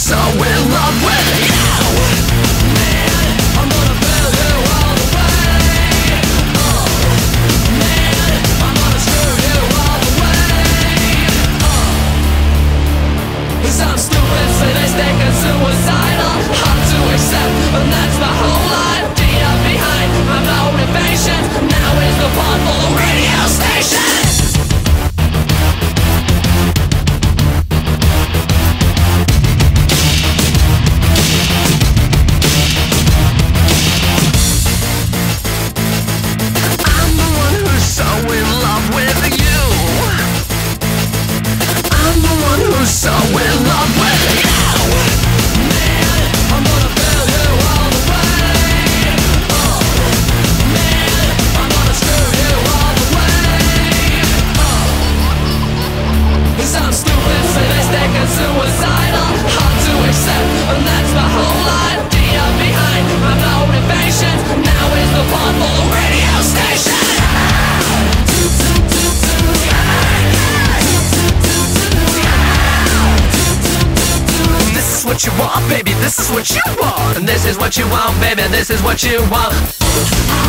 so in love with you. Man, I'm gonna fail you all the way. Oh, man, I'm gonna screw you all the way. Cause I'm stupid, sadistic and suicidal. Hard to accept, and that's my whole life. Deep behind my motivation, now is the part for the radio station. So in love with you. Man, I'm gonna fail you all the way. Oh, man, I'm gonna screw you all the way. Cause I'm stupid, sadistic and suicidal. Hard to accept, and that's my whole life. Deep behind my motivation, now is the part for the radio station. This is what you want, baby, this is what you want. And this is what you want, baby, this is what you want.